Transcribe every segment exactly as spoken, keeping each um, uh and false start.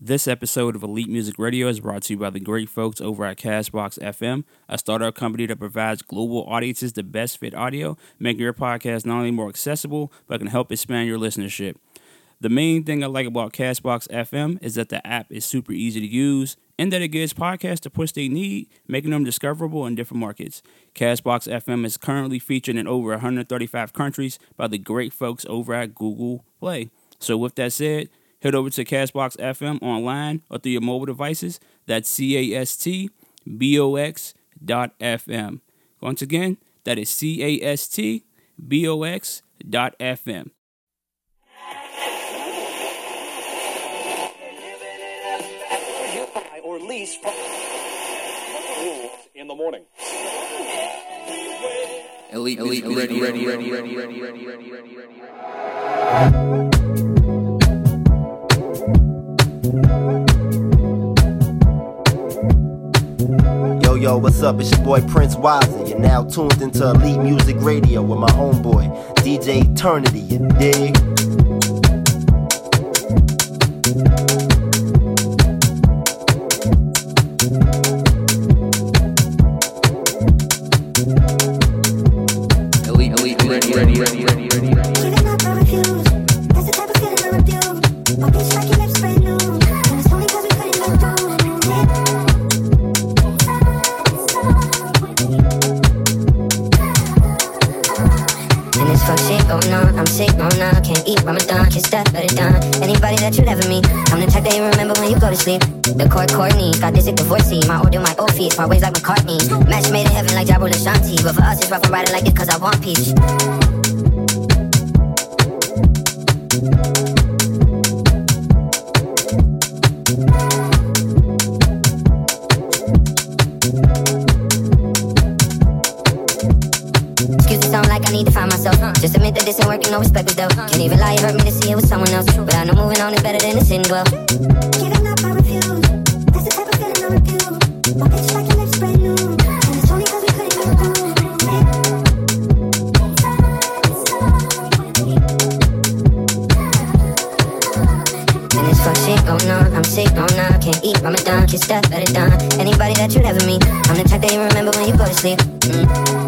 This episode of Elite Music Radio is brought to you by the great folks over at Castbox F M, a startup company that provides global audiences the best fit audio, making your podcast not only more accessible, but can help expand your listenership. The main thing I like about Castbox F M is that the app is super easy to use and that it gives podcasts the push they need, making them discoverable in different markets. Castbox F M is currently featured in over one hundred thirty-five countries by the great folks over at Google Play. So with that said, head over to Castbox F M online or through your mobile devices. That's C A S T B O X dot F M. Once again, that is C A S T B O X dot F M. Or lease in the morning. Elite, elite, ready, ready, ready, ready, ready, ready, ready, ready, ready. Yo, yo, what's up? It's your boy Prince Wiser. You're now tuned into Elite Music Radio with my homeboy, D J Eternity, you dig? Elite, elite, ready, ready, ready, ready, ready, ready. Giving up, I refuse. That's the type of feeling I refuse. My bitch like your lips brand new. And it's only 'cause we couldn't get through. And this fuck shit going on, I'm sick, no, no, can't eat Ramadan, kiss that, let it down. Anybody that you ever meet, I'm the type that you remember when you go to sleep. The court Courtney, got this sick divorcee, my old and my old feet, my ways like McCartney. Match made in heaven like Jabul Ashanti, but for us it's rough and riding like this 'cause I want peace. Excuses sound like I need to find myself. Just admit that this ain't working, no respect is though. Can't even lie, it hurt me to see it with someone else. But I know moving on is better than to sit and dwell. Giving up, I refuse. That's the type of feeling I refuse. My bitch like your lips brand new. And it's only 'cause we couldn't get through. And this fuck shit going on, I'm sick, no, no, can't eat Ramadan, kiss that, let it down. Anybody that you ever meet, I'm the type that you remember when you go to sleep. Mm.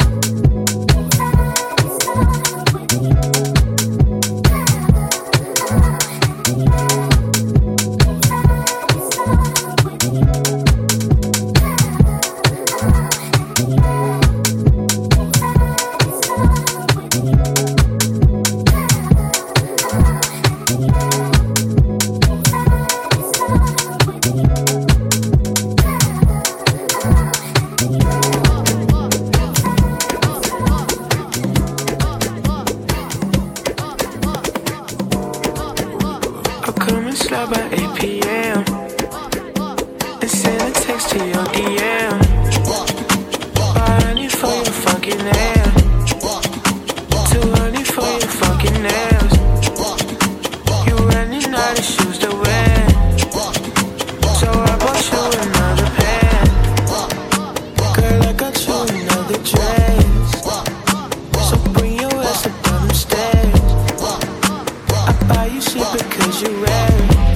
By eight p.m. and send a text to your D M. Why early for your fucking nails? Too early for your fucking nails. You running out of shoes to wear, so I bought you another pair. Girl, I got you another dress, so bring your ass up down them stairs. I buy you shit because you rare.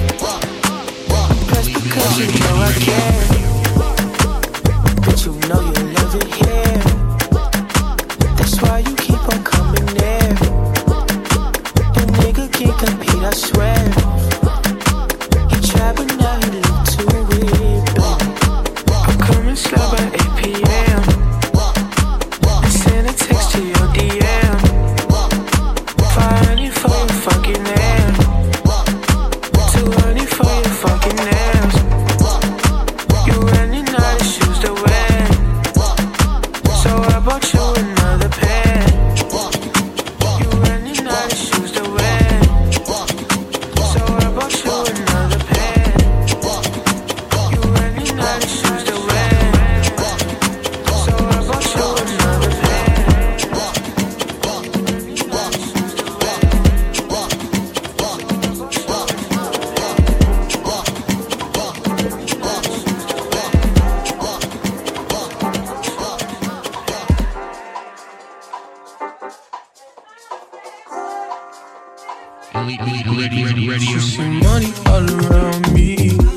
Cause you know I care, but you know you love it here. That's why you keep on coming there. Your nigga can't compete, I swear. He tried but now he look too weird, baby. I'm coming slow by eight p.m. and send a text to your D M. Fire early for your fucking nails. Too early for your fucking nails. You running out of shoes to wear, so I bought you another pair. You running out of shoes to wear, so I bought you another pair. You running out of shoes to wear, so I bought you another pair. Elite, elite, ready, ready, ready, You see money all around me.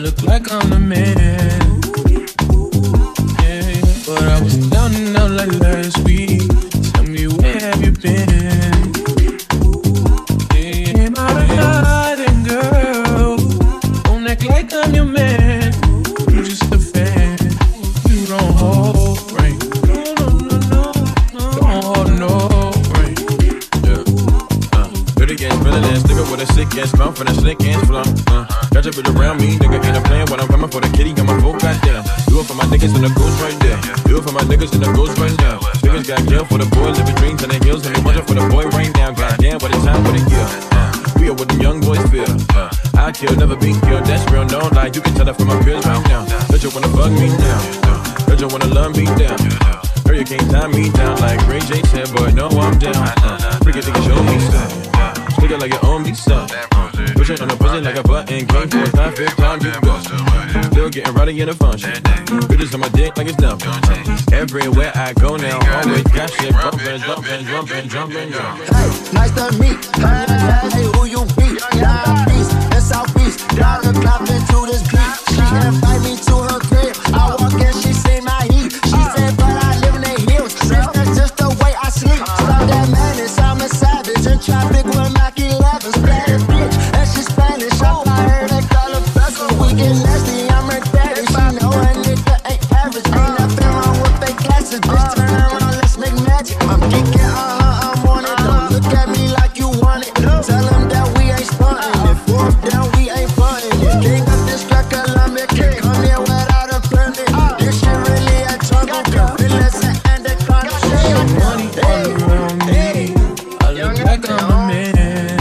look like I'm the man. Yeah, but I was down and out like last week. Tell me, where have you been? Yeah, I'm hiding, girl. Don't act like I'm your man. I'm just a fan. You don't hold right. No, no, no, no. Don't hold no right. Yeah. Uh, dirty ass, feeling ass, nigga with a sick ass mouth and a slick ass flow. Uh, got your bitch around me, nigga ain't a plan when I'm coming for the kitty, got my full goddamn. Do it for my niggas and the ghost right there. Do it for my niggas and the ghost right now. Niggas got jail for the boy, living dreams and the hills, and they watching for the boy right now. Goddamn, what a time, what a year. Uh, we are what them young boys feel. Uh, I kill, never be killed, that's real, no lie. You can tell that from my peers right now. Don't you wanna fuck me down? Don't you wanna love me down? Girl, you can't tie me down like Ray J said, boy, no, I'm down. Uh, Freaking nigga, show me some. Nigga like you own me some. Push it on the pussy like a button. Came for a time, fifth time you go. Still getting rowdy in the function. Bitches on my dick like it's nothing. Everywhere I go now, always got shit bumping, jumping, jumping, jumping, jumping. Hey, nice to meet. Hey, who you be? Down east and southeast. Down the clock into this beat. She invite me to her crib. I walk in, she say my heat. She said, but I live in the hills. That's just the way I sleep. Stop that madness, I'm a savage. In traffic with Mac eleven. Spanish bitch, and she Spanish. I heard they call her vessel. We get nasty, I'm her daddy. She know a nigga ain't average. Ain't nothing wrong with fake classes. Bitch, turn around, let's make magic. I'm geeking, uh-huh, I'm on it. Don't look at me like you want it. Tell them that we ain't stunting. If fourth down, we ain't frontin'. King of this crack, Columbia. Can't come here without a permit. This shit really a jungle. Gorillas and the content. Money all around me. I look like I'm a man.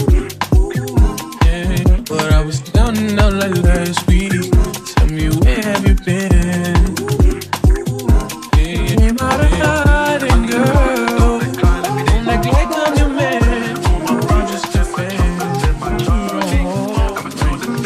Yeah, but I was down and out like last week. Tell me, where have you been? Yeah, I'm out of hiding, girl. Don't act like I'm your man. I'm just a fan. You don't hold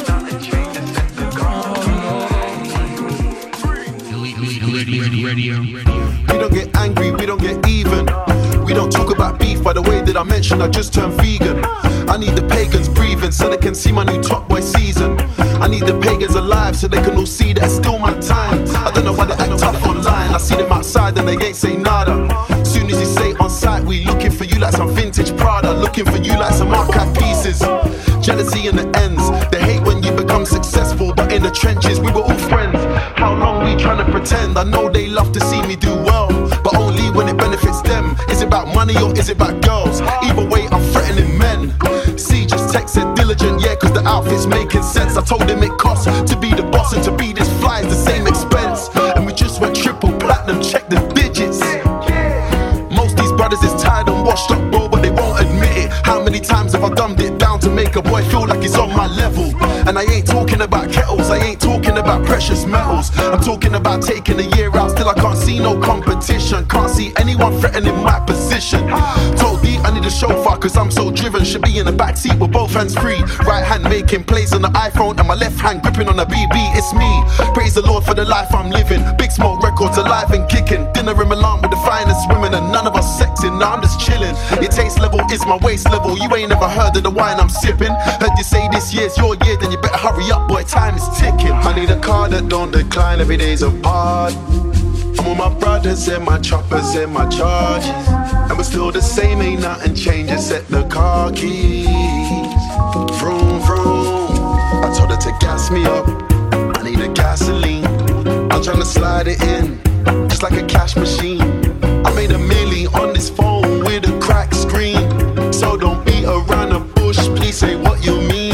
We don't get angry, we don't get even. We don't talk about beef by the way that I mentioned I just turned vegan. I need the pagans breathing so they can see my new Top Boy season. I need the pagans alive so they can all see that it's still my time. I don't know why they act tough online. I see them outside and they ain't say nada. Soon as you say on site, we looking for you like some vintage Prada. Looking for you like some archive pieces. Jealousy in the ends. They hate when you become successful, but in the trenches we were all friends. How long we trying to pretend? I know they love to see me do well, but only when it benefits them. Is it about money or is it about girls? Either way, I'm threatening men. See, just text said diligent, yeah, cause the outfit's making sense. I told him it costs to be the boss and to be this fly is the same expense. And we just went triple platinum, check the digits. Most these brothers is tired and washed up, bro, but they won't admit it. How many times have I dumbed it down to make a boy feel like he's on my level? And I ain't talking about kettles, I ain't talking about precious metals. I'm talking about taking a year out, still I can't see no competition. Can't see anyone threatening my position. Told D I need a chauffeur cause I'm so driven. Should be in the backseat with both hands free. Right hand making plays on the iPhone and my left hand gripping on the B B. It's me, praise the Lord for the life I'm living. Big Smoke Records alive and kicking. Dinner in Milan with the finest women and none of us sexing. Now I'm just chilling. Your taste level is my waist level. You ain't never heard of the wine I'm sipping. Heard you say this year's your year, then you better hurry up, boy, time is ticking. I need a car that don't decline, every day's a part. I'm with my brothers and my choppers and my charges, and we're still the same, ain't nothing changed except the car keys. Vroom, vroom, I told her to gas me up, I need a gasoline. I'm trying to slide it in, just like a cash machine. I made a milli on this phone with a cracked screen. So don't beat around the bush, please say what you mean.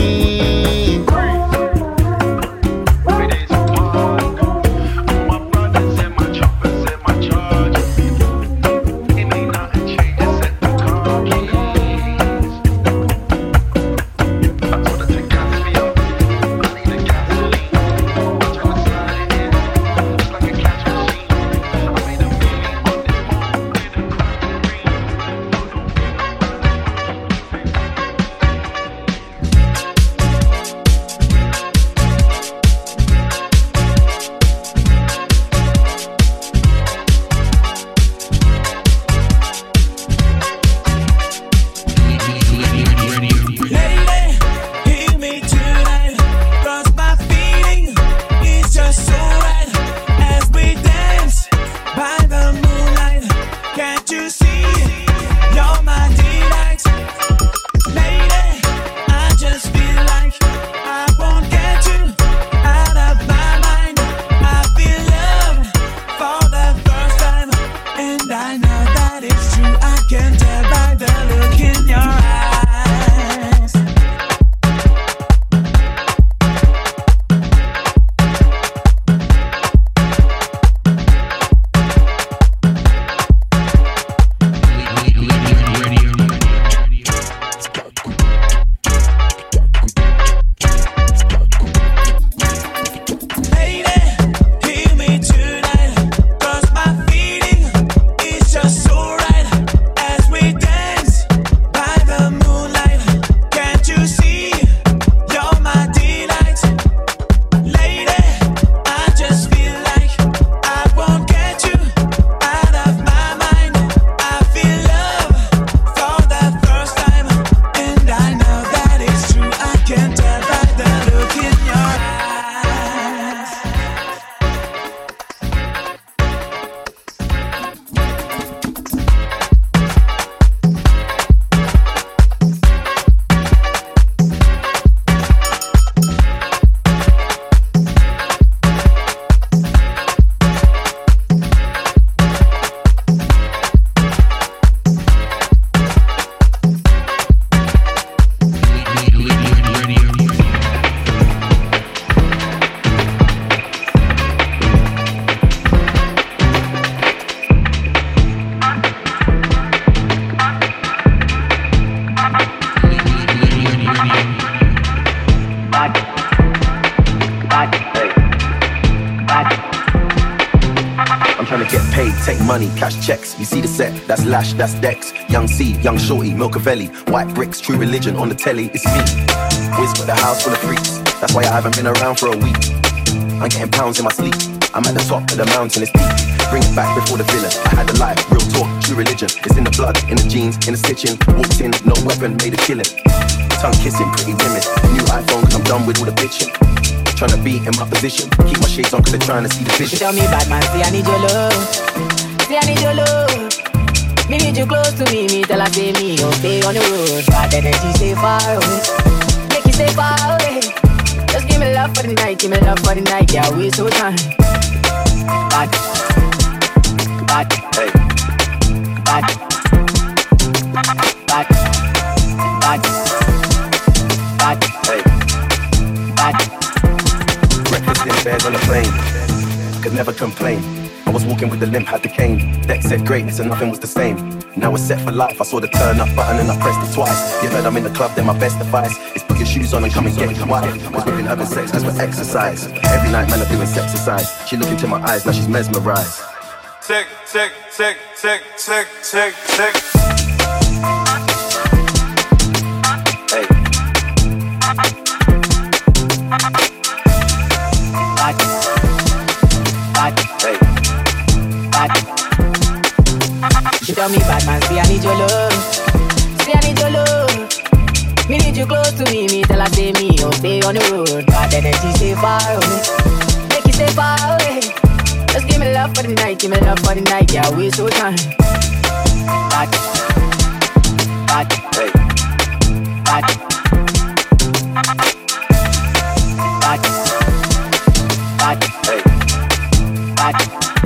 take money, cash checks. You see the set, that's Lash, that's Dex. Young C, Young Shorty, Milcavelli. White bricks, True Religion on the telly, it's me. Wiz got the house full of freaks. That's why I haven't been around for a week. I'm getting pounds in my sleep. I'm at the top of the mountain, it's deep. Bring it back before the villain. I had a life, real talk, true religion. It's in the blood, in the jeans, in the stitching. Walked in, no weapon, made a killing. Tongue kissing, pretty women. New iPhone, cause I'm done with all the bitching. Trying to be in my position. Keep my shades on cause they're trying to see the vision. Tell me bad man, say I need your love. Say I need your love. Me need you close to me, me tell her say me, oh stay on the road. Bad energy stay far away. Make you stay far away. Just give me love for the night, give me love for the night. Yeah, waste no time. Bad, bad, hey, bad, bad, bad, bad, hey, bad. breakfast in bed on the plane. Could never complain. I was walking with the limp, had the cane. Deck said greatness and nothing was the same. Now it's set for life. I saw the turn up button and I pressed it twice. You heard I'm in the club, then my best advice is put your shoes on and come and get your wife. Cause we've been having sex just for exercise. Every night man I'm doing sexercise. She looked into my eyes, now she's mesmerized. Tick, tick, tick, tick, tick, tick, tick. Hey. Bad, bad, Hey. bad. She tell me bad man, say I need your love. Say I need your love. Me need you close to me, me tell her say me, oh stay on the road. Bad energy stay far away. Make you stay far away. Just give me love for the night, give me love for the night. Yeah, waste no time. Bad, bad, Hey. bad, bad, bad, Hey. bad.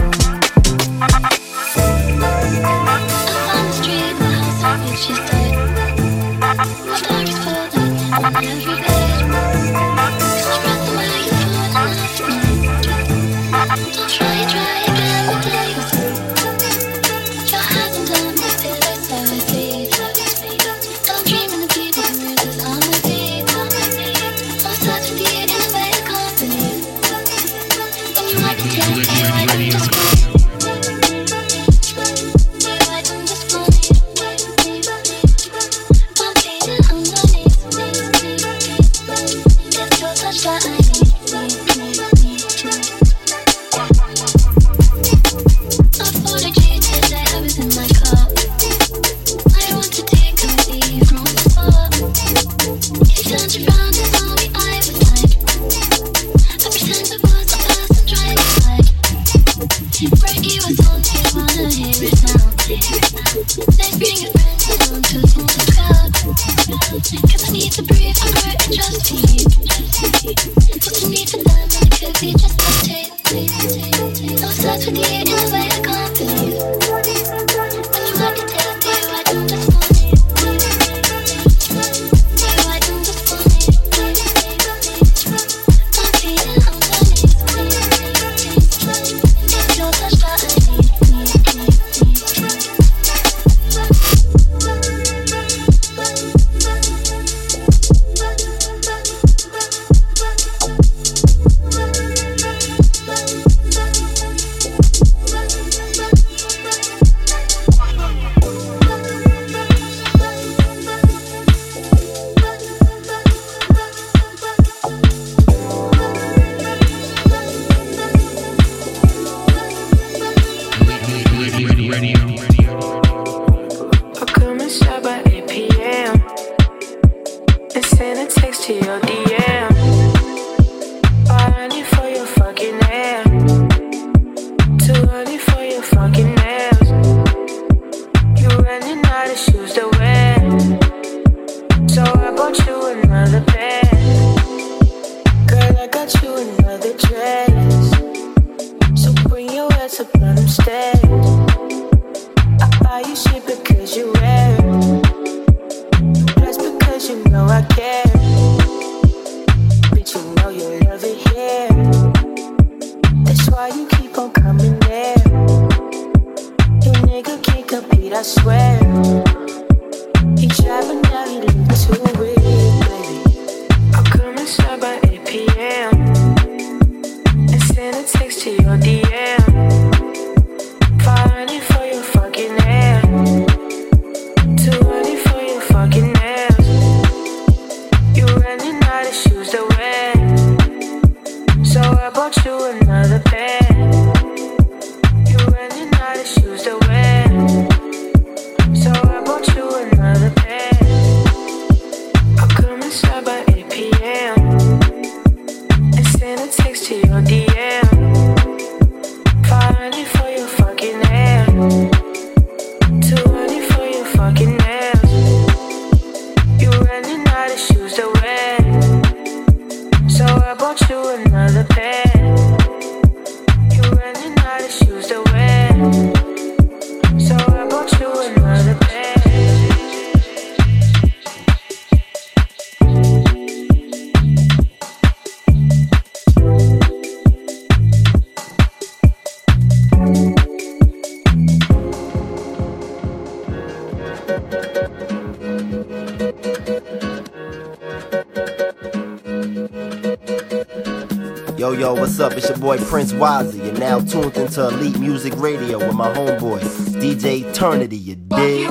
On the street, the house in which she stayed. My story's folded on every page. Spread the way you put enough to me. Don't try, try again the days. Your hands and done me till it's so deep. Don't dream in the deep of murders on the deep. I'm such a deep in a way I can't believe. When you wipe the tears, you wipe them just You're running out of shoes to wear, so I bought you another pair. You're running out of shoes to wear, so I bought you another pair. I'll come inside by eight p.m. and send a text to your D M. five hundred for your fucking hair, two hundred for your fucking nails. You're running out of shoes to wear, so I bought you another pair. You're running out of shoes to wear, so I bought you another pair. Yo, yo, what's up? It's your boy Prince Wazzy. You're now tuned into Elite Music Radio with my homeboy, D J Eternity, you dig?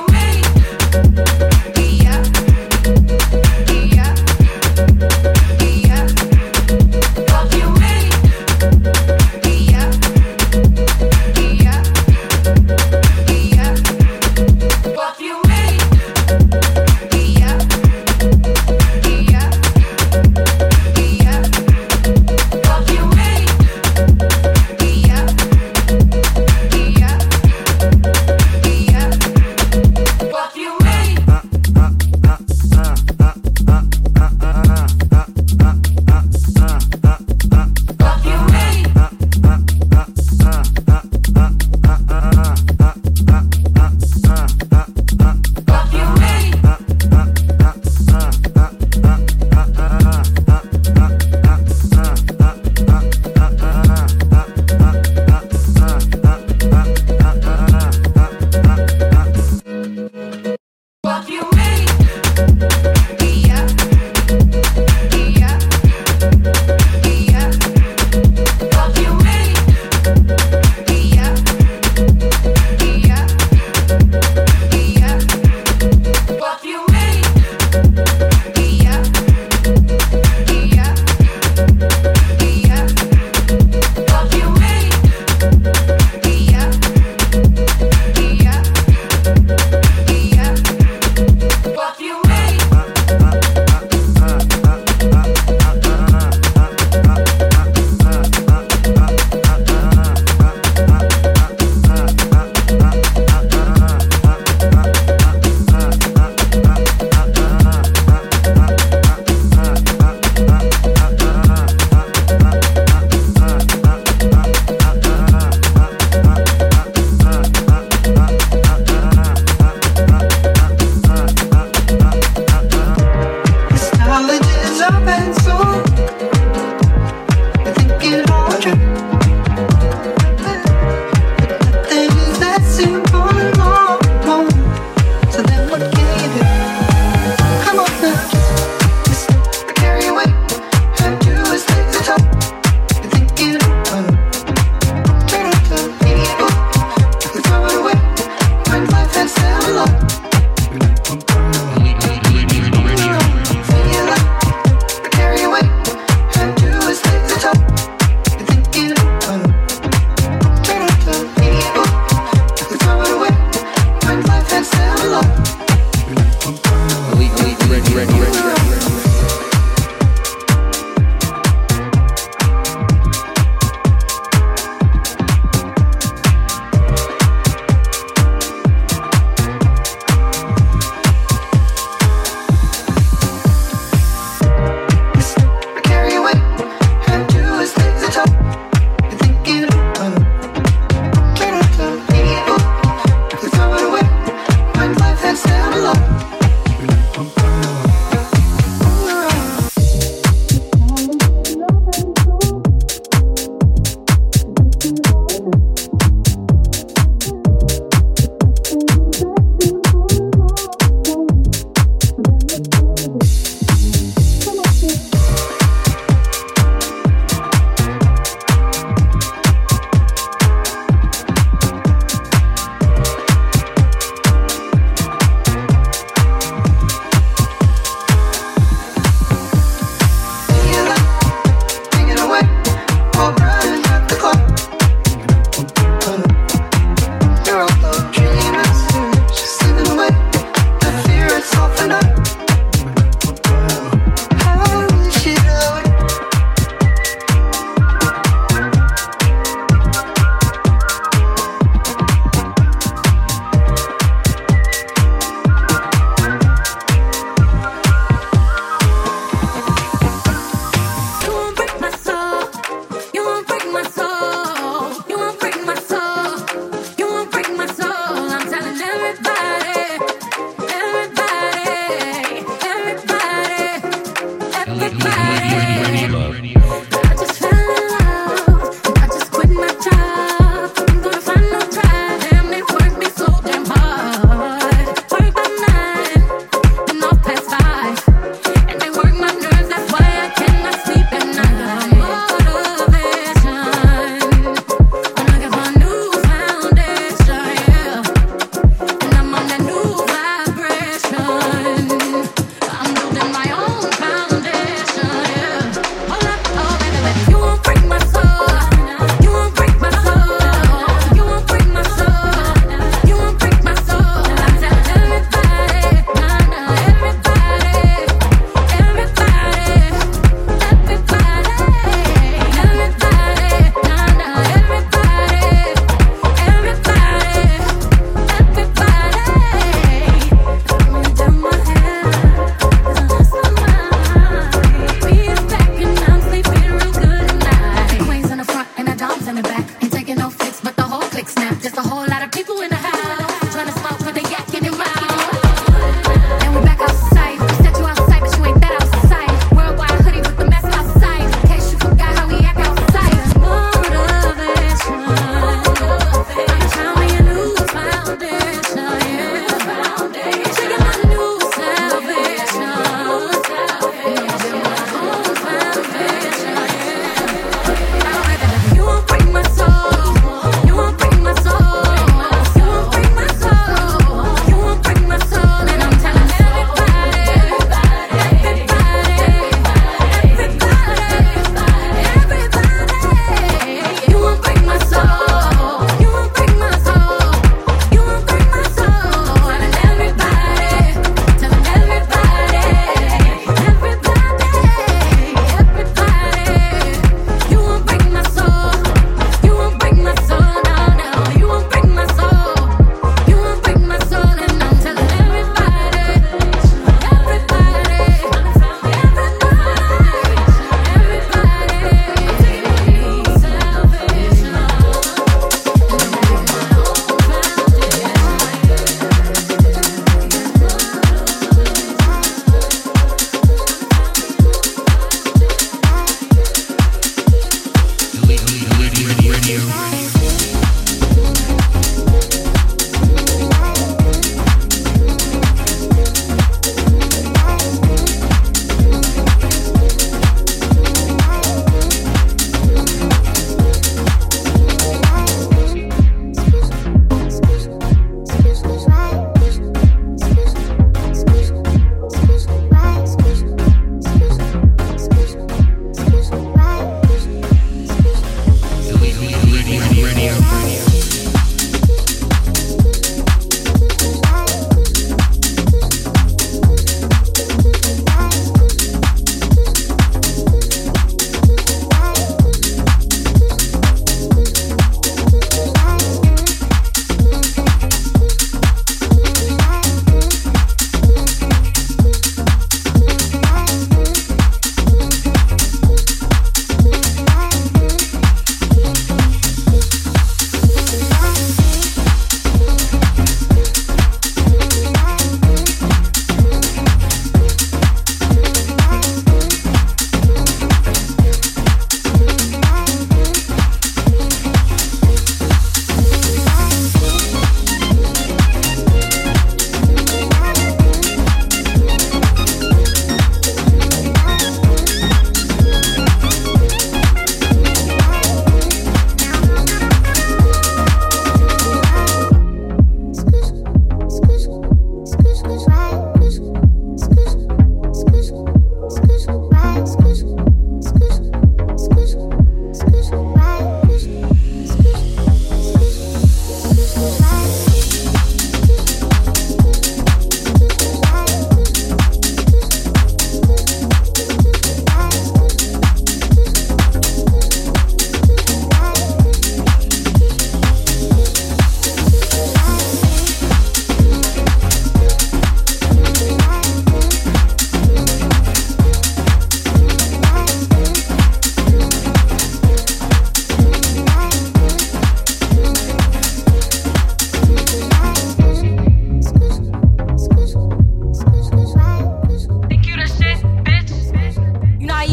Carry away. I'm building my own foundation, yeah. All that, all that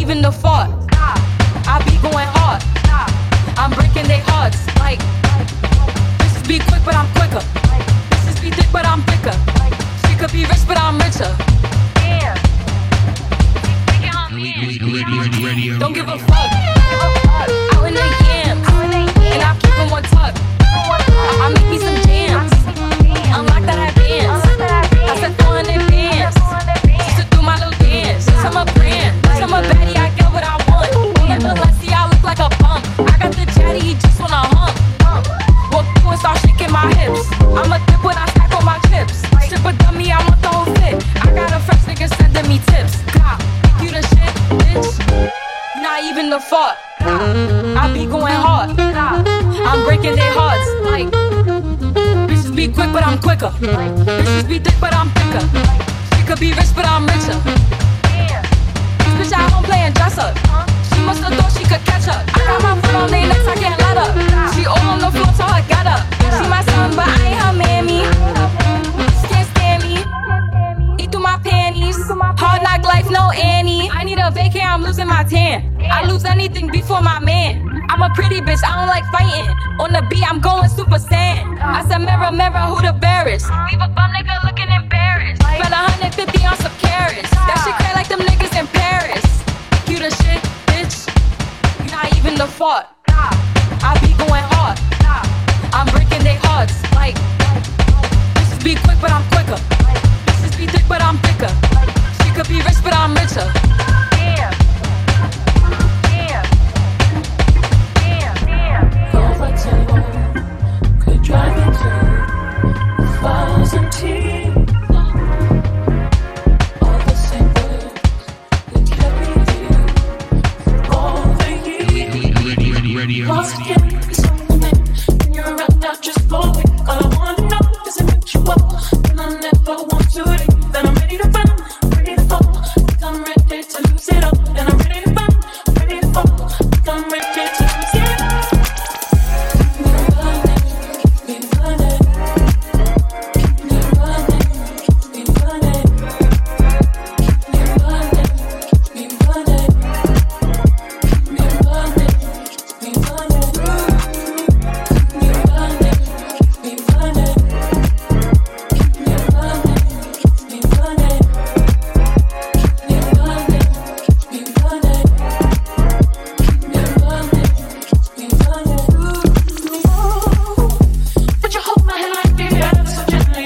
even the fault. I be going hard. I'm breaking their hearts. Like, bitches be quick, but I'm quicker. Bitches be thick, but I'm thicker. She could be rich, but I'm richer. Yeah. Don't give a fuck. Out in the yams, and I keep them one tuck. I, I make me some jams. Unlock that I dance. I said four hundred bands. Just to do my little dance. I'm a brand. I'm a baddie. I get what I want. In Valencia, I look like a bump. I got the chatty. He just wanna hump. Walk through and start shaking my hips. I'm a dip when I stack on my chips. Strip a dummy. I want the whole fit. I got a fresh nigga sending me tips. God, think you the shit, bitch. Not even the fault. I be going hard. I'm breaking their hearts. Like, bitches be quick, but I'm quicker. Bitches be thick, but I'm thicker. She could be rich, but I'm richer. This bitch at home playing dress up. She must have thought she could catch up. I got my foot on their necks, I can't let up. She all on the floor, so I got up. She my son, but I ain't her mammy. She can't stand me. Eat through my panties. Hard knock life, no Annie. I need a vacay, I'm losing my tan. I lose anything before my man. I'm a pretty bitch, I don't like fighting. On the beat, I'm going super saiyan. I said, mirror, mirror, who the barest? Leave a bum nigga looking embarrassed. Spend one hundred fifty on some carrots. That shit crazy like them niggas in Paris. You the shit, bitch. You're not even the fault. I be going hard. I'm breaking their hearts. Like, bitches be quick, but I'm quicker. Bitches be thick, but I'm thicker. She could be rich, but I'm richer. Yeah. Yeah. Yeah. Yeah. Overtime could drive you to a thousand tears. All the same words that kept me here all the years. Radio. Once again, it's something when you're around, not just blowing. All I wanna know is it makes you up, and I never want to leave. Then I'm ready to run, ready to fall. Think I'm ready to lose it all. And I'm ready to run, ready to fall. Think I'm ready to lose it all. Keep me running, keep me running. Keep me running, keep me running. Keep me running, keep me running. Keep me running. Me running, keep me running, keep me running, keep me running, keep me running, keep me running, keep me running, keep me running, keep me running. Oh, but you hold my hand like this so gently.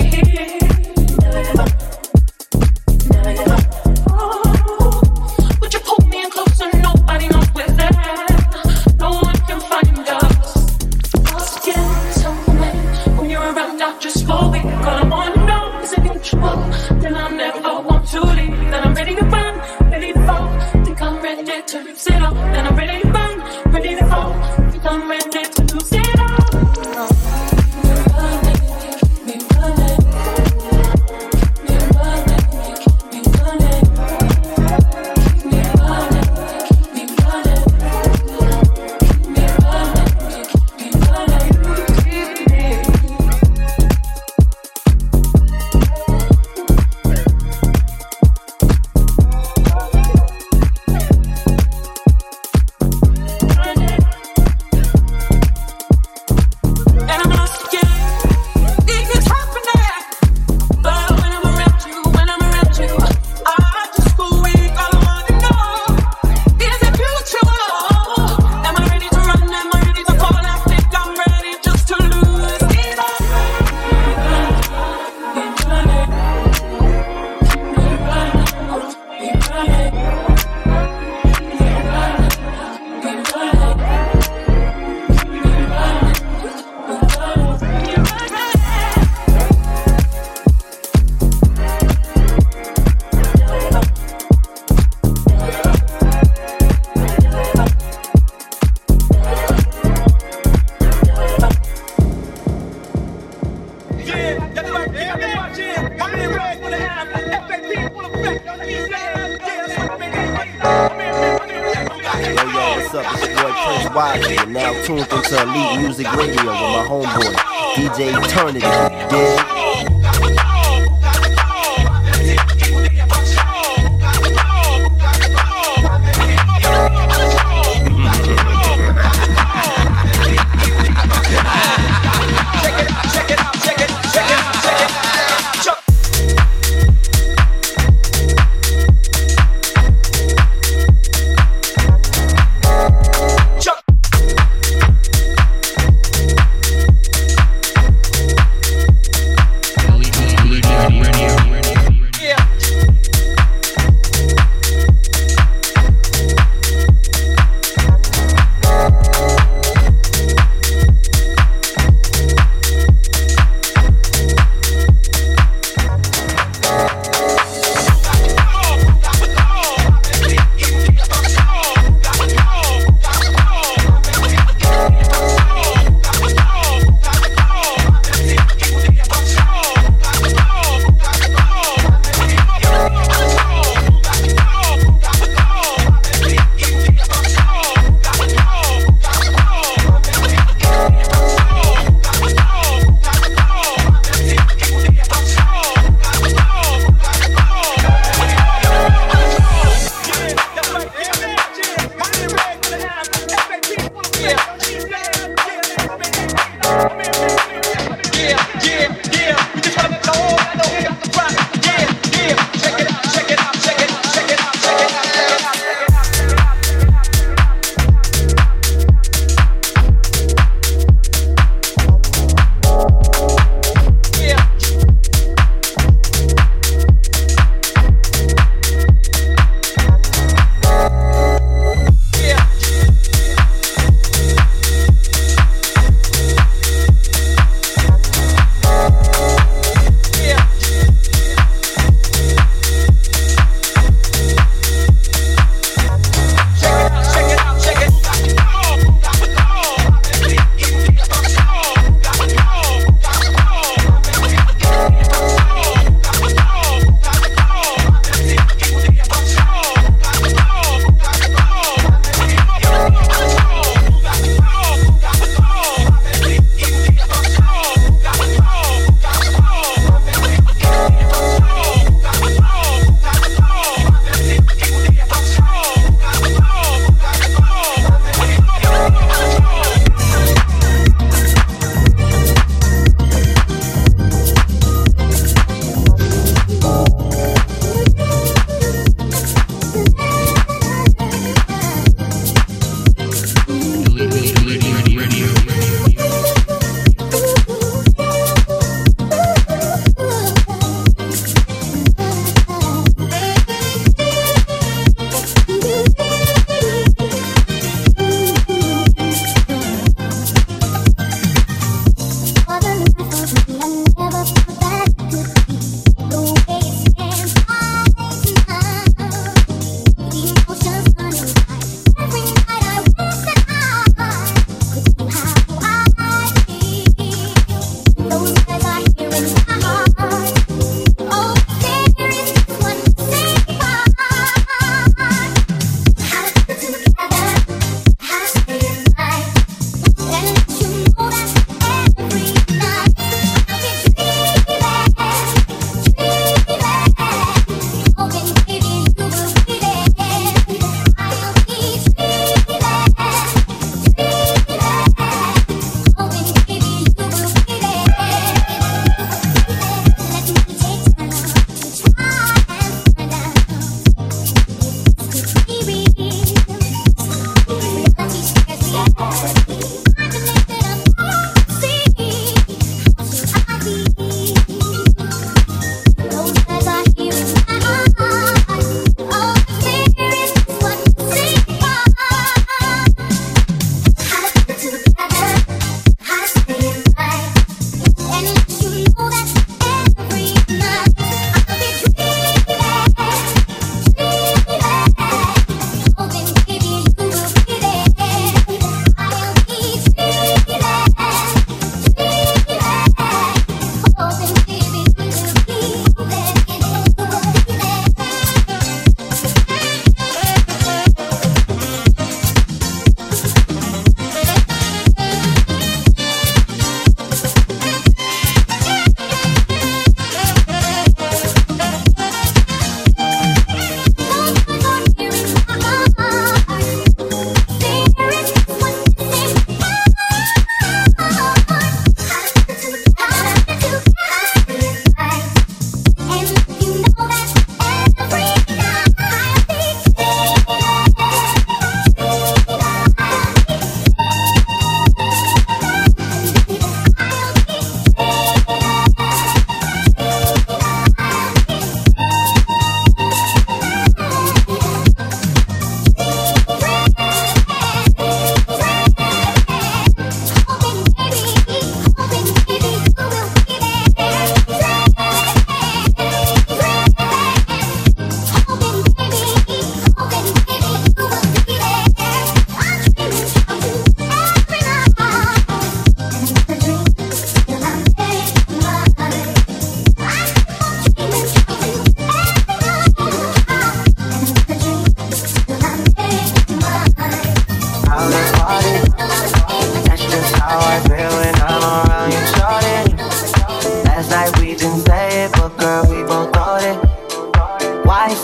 Oh, but you pull me in closer, nobody knows we're there. No one can find us. Once again, something when you're around, not just for me. All I wanna know is if you up, then I never want to leave. Then I'm ready to run, ready to fall. Think I'm ready to lose it all. Then I'm ready to run, ready to fall. Think I'm ready to lose it all. Keep me running, keep me running. Keep me running, keep me running. Keep me running, keep me running. Keep me running, keep me running. And I'm lost again. It keeps happening. But when I'm around you, when I'm around you, I just go weak. All I wanna know is if you true. Am I ready to run? Am I ready to fall? I think I'm ready just to lose it all. Keep me running, keep me running, keep me running, keep me running, keep me running, keep me running, keep me running, keep me running. Yo, yo, what's up? It's your boy Prince Wiley. You're now tuned into Elite Music Radio with my homeboy, D J Eternity. You dig?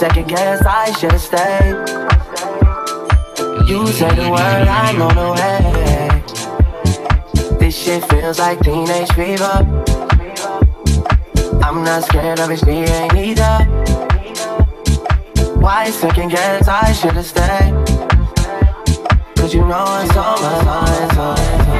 second guess I should've stayed. You said the word, I know the way. This shit feels like teenage fever. I'm not scared of it, she ain't either. Why second guess I should've stayed? Cause you know it's on my mind, so, so.